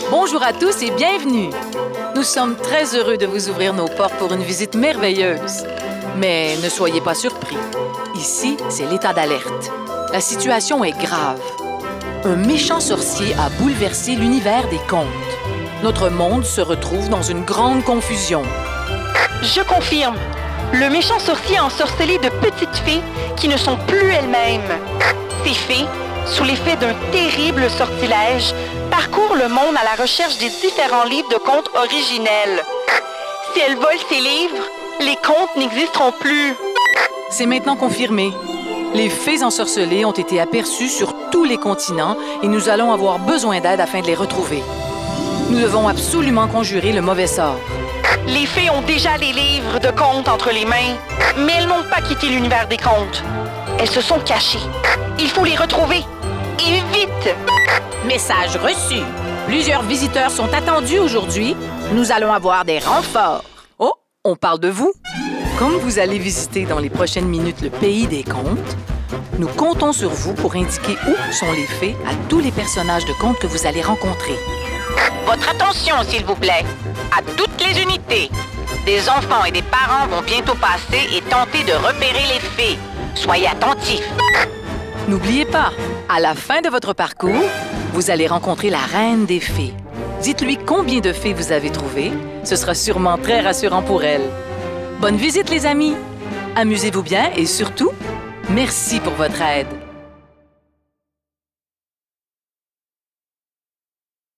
Bonjour à tous et bienvenue! Nous sommes très heureux de vous ouvrir nos portes pour une visite merveilleuse. Mais ne soyez pas surpris. Ici, c'est l'état d'alerte. La situation est grave. Un méchant sorcier a bouleversé l'univers des contes. Notre monde se retrouve dans une grande confusion. Je confirme. Le méchant sorcier a ensorcelé de petites fées qui ne sont plus elles-mêmes. Ces fées, sous l'effet d'un terrible sortilège, parcourent le monde à la recherche des différents livres de contes originels. Si elles volent ces livres, les contes n'existeront plus. C'est maintenant confirmé. Les fées ensorcelées ont été aperçues sur tous les continents et nous allons avoir besoin d'aide afin de les retrouver. Nous devons absolument conjurer le mauvais sort. Les fées ont déjà les livres de contes entre les mains, mais elles n'ont pas quitté l'univers des contes. Elles se sont cachées. Il faut les retrouver. Et vite! Message reçu. Plusieurs visiteurs sont attendus aujourd'hui. Nous allons avoir des renforts. Oh, on parle de vous? Comme vous allez visiter dans les prochaines minutes le pays des contes, nous comptons sur vous pour indiquer où sont les fées à tous les personnages de contes que vous allez rencontrer. Votre attention, s'il vous plaît, à toutes les unités. Des enfants et des parents vont bientôt passer et tenter de repérer les fées. Soyez attentifs. N'oubliez pas, à la fin de votre parcours, vous allez rencontrer la reine des fées. Dites-lui combien de fées vous avez trouvées. Ce sera sûrement très rassurant pour elle. Bonne visite, les amis! Amusez-vous bien et surtout, merci pour votre aide.